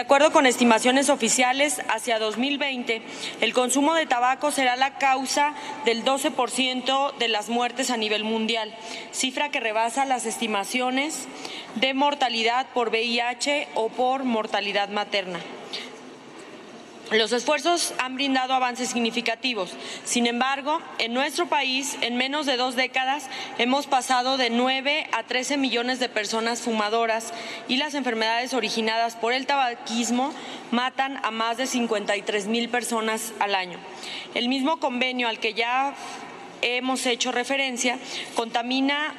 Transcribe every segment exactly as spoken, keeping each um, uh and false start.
acuerdo con estimaciones oficiales, hacia dos mil veinte, el consumo de tabaco será la causa del doce por ciento de las muertes a nivel mundial, cifra que rebasa las estimaciones de mortalidad por V I H o por mortalidad materna. Los esfuerzos han brindado avances significativos. Sin embargo, en nuestro país, en menos de dos décadas, hemos pasado de nueve a trece millones de personas fumadoras y las enfermedades originadas por el tabaquismo matan a más de cincuenta y tres mil personas al año. El mismo convenio al que ya hemos hecho referencia contamina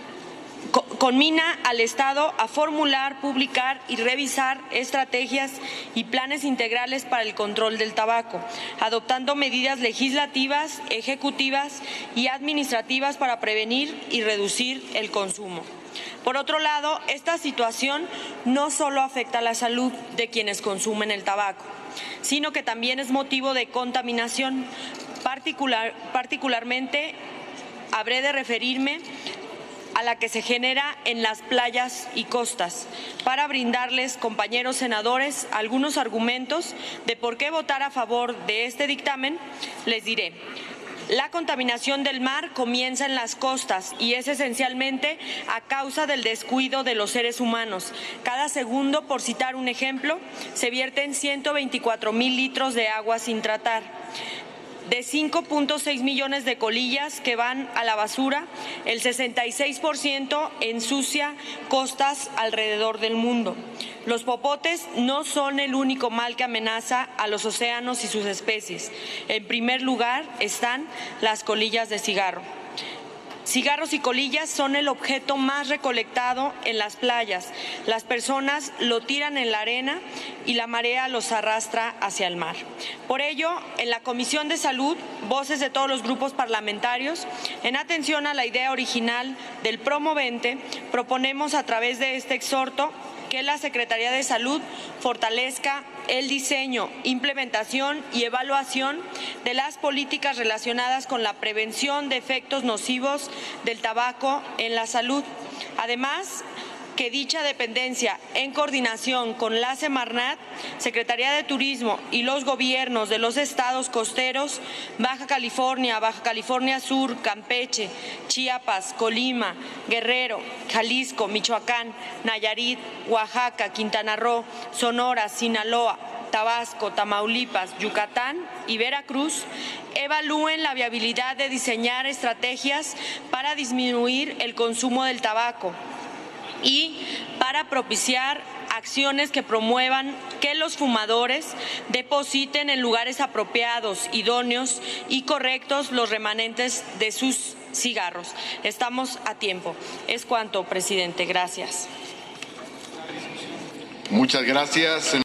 Conmina al Estado a formular, publicar y revisar estrategias y planes integrales para el control del tabaco, adoptando medidas legislativas, ejecutivas y administrativas para prevenir y reducir el consumo. Por otro lado, esta situación no solo afecta a la salud de quienes consumen el tabaco, sino que también es motivo de contaminación. Particular, particularmente, habré de referirme a la que se genera en las playas y costas. Para brindarles, compañeros senadores, algunos argumentos de por qué votar a favor de este dictamen, les diré. La contaminación del mar comienza en las costas y es esencialmente a causa del descuido de los seres humanos. Cada segundo, por citar un ejemplo, se vierten ciento veinticuatro mil litros de agua sin tratar. De cinco punto seis millones de colillas que van a la basura, el sesenta y seis por ciento ensucia costas alrededor del mundo. Los popotes no son el único mal que amenaza a los océanos y sus especies. En primer lugar están las colillas de cigarro. Cigarros y colillas son el objeto más recolectado en las playas. Las personas lo tiran en la arena y la marea los arrastra hacia el mar. Por ello, en la Comisión de Salud, voces de todos los grupos parlamentarios, en atención a la idea original del promovente, proponemos a través de este exhorto que la Secretaría de Salud fortalezca el diseño, implementación y evaluación de las políticas relacionadas con la prevención de efectos nocivos del tabaco en la salud. Además, que dicha dependencia, en coordinación con la Semarnat, Secretaría de Turismo y los gobiernos de los estados costeros, Baja California, Baja California Sur, Campeche, Chiapas, Colima, Guerrero, Jalisco, Michoacán, Nayarit, Oaxaca, Quintana Roo, Sonora, Sinaloa, Tabasco, Tamaulipas, Yucatán y Veracruz, evalúen la viabilidad de diseñar estrategias para disminuir el consumo del tabaco y para propiciar acciones que promuevan que los fumadores depositen en lugares apropiados, idóneos y correctos los remanentes de sus cigarros. Estamos a tiempo. Es cuanto, presidente. Gracias. Muchas gracias.